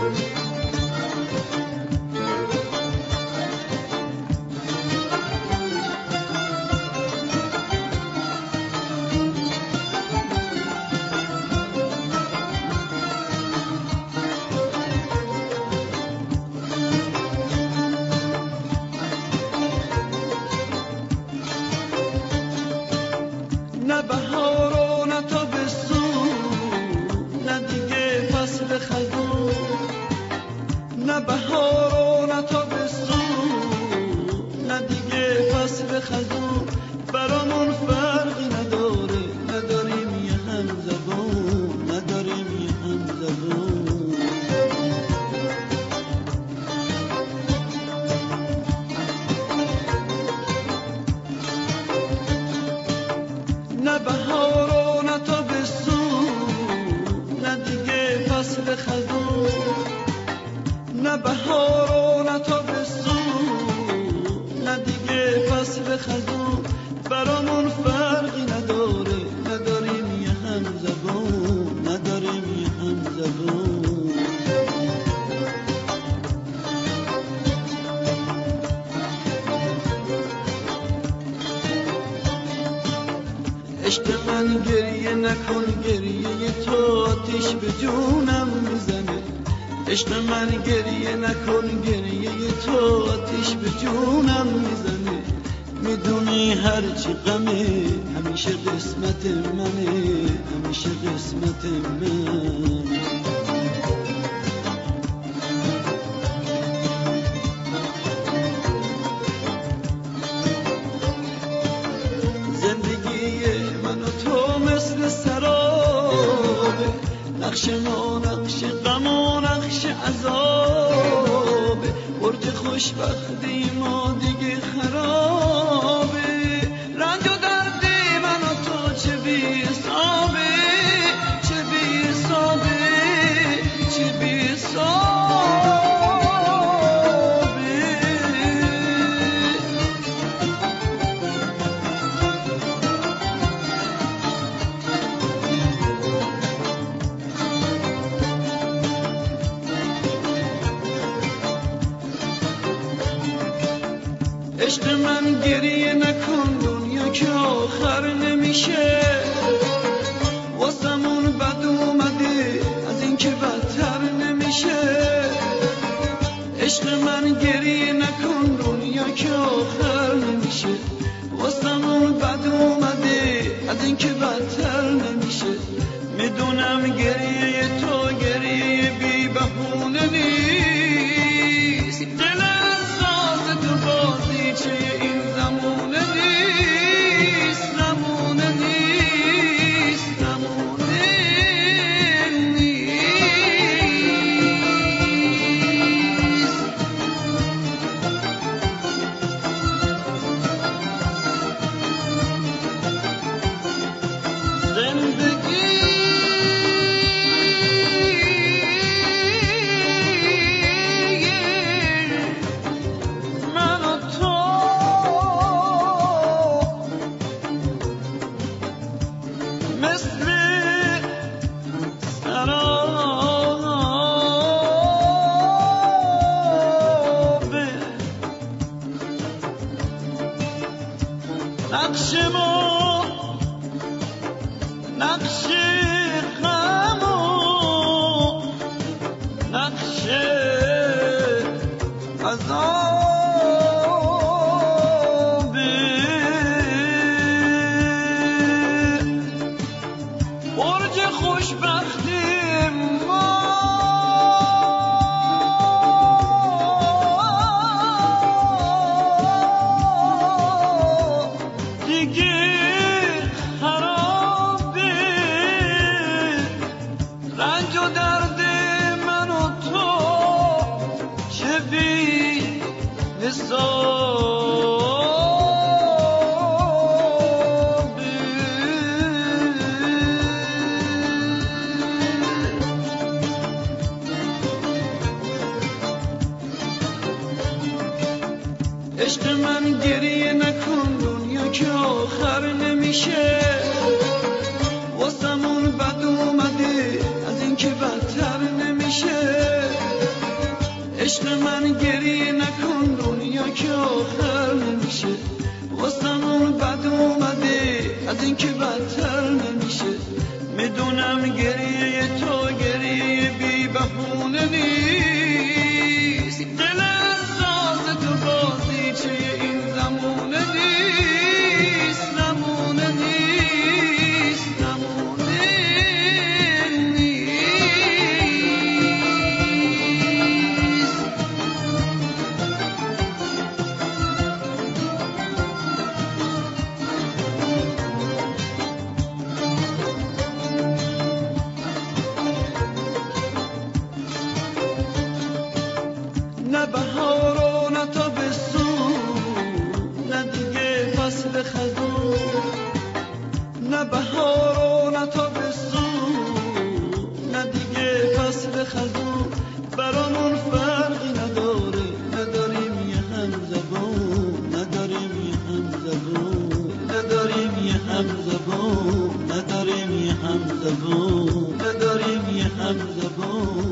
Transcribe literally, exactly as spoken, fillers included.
نه بهار و نه تابستون، نه دیگه فصل خزون. نه بهار و نه تابستون، نه دیگه فصل خزون. برامون فرقی نداره، نداریم یه هم زبون، نداریم یه هم زبون. نه بهار و نه تابستون، نه دیگه فصل خزون. نه بهار و نه تابستون، نه دیگه فصل خزون. برامون فرقی نداره، نداریم یه هم زبون، نداریم یه هم زبون. عشق من گریه نکن، گریه تو آتیش به جونم میزنه. عشق من گریه نکن، گریه تو آتیش به جونم میزنه. میدونی هرچی غمه همیشه قسمت منه، همیشه قسمت من. نقش ما نقش غم و نقش عذابه. برج خوشبختی ما دیگه خرابه. رنج و درد من و تو چه بی حسابه، چه بی حسابه، چه بی حسابه. عشق من گریه نکن، دنیا که آخر نمیشه. واسمون بد اومده از این که بدتر نمیشه. عشق من گریه نکن، دنیا که آخر نمیشه. واسمون بد اومده از این که بدتر نمیشه. میدونم گریه تو گریه بی بهونه نیست. دل ساز تو بازی چه این زمونه نیست، زمونه نیست، زمونه نیست. زندگی نقش ما نقش غم و نقش عذاب. برج خوشبختی ما دیگه خرابه. رنج و درد من و تو چه بی حسابه. عشق من گریه نکن، دنیا که آخر نمیشه. واسمون بد اومده از این که بدتر نمیشه. عشق من گریه نکن دنیا که آخر نمیشه واسمون بد اومده از این که بدتر نمیشه میدونم گریه تو گریه بی بهونه نیست دل ساز تو بازیچه این زمونه نیست زمونه نیست زمونه نیست نه بهار و نه تابستون نه دیگه فصل خزون نه بهار و نه تابستون نه دیگه فصل خزون برامون فرقی نداره نداریم یه هم زبون نداریم یه هم زبون نداریم یه هم زبون نداریم یه هم زبون نداریم یه هم زبون